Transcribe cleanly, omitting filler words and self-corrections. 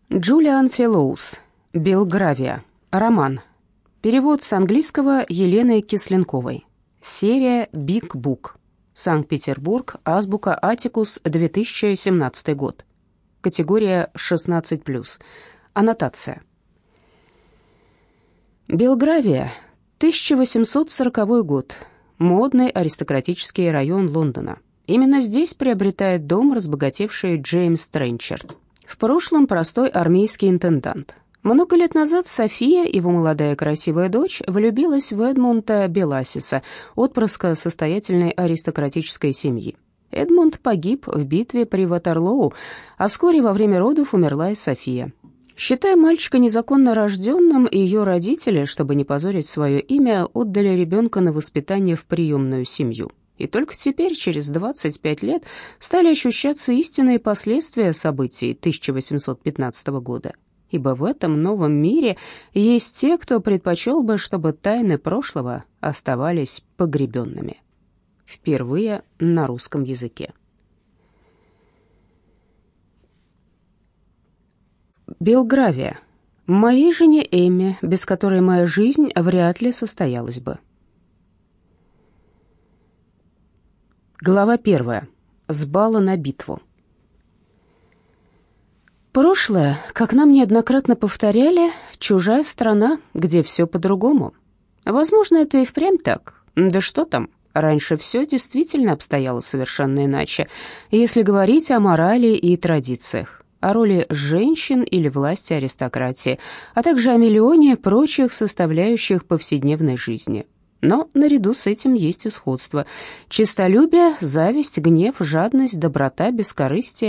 Джулиан Феллоус. Белгравия. Роман. Перевод с английского Елены Кисленковой. Серия «Биг Бук». Санкт-Петербург. Азбука Атикус. 2017 год. Категория 16+. Аннотация. Белгравия. 1840 год. Модный аристократический район Лондона. Именно здесь приобретает дом разбогатевший Джеймс Тренчард. В прошлом простой армейский интендант. Много лет назад София, его молодая красивая дочь, влюбилась в Эдмунда Беласиса, отпрыска состоятельной аристократической семьи. Эдмунд погиб в битве при Ватерлоу, а вскоре во время родов умерла и София. Считая мальчика незаконно рожденным, ее родители, чтобы не позорить свое имя, отдали ребенка на воспитание в приемную семью. И только теперь, через 25 лет, стали ощущаться истинные последствия событий 1815 года. Ибо в этом новом мире есть те, кто предпочел бы, чтобы тайны прошлого оставались погребенными. Впервые на русском языке. Белгравия. Моей жене Эмме, без которой моя жизнь вряд ли состоялась бы. Глава 1. С бала на битву. Прошлое, как нам неоднократно повторяли, чужая страна, где все по-другому. Возможно, это и впрямь так. Да что там, раньше все действительно обстояло совершенно иначе, если говорить о морали и традициях, о роли женщин или власти аристократии, а также о миллионе прочих составляющих повседневной жизни. Но наряду с этим есть и сходство. Честолюбие, зависть, гнев, жадность, доброта, бескорыстие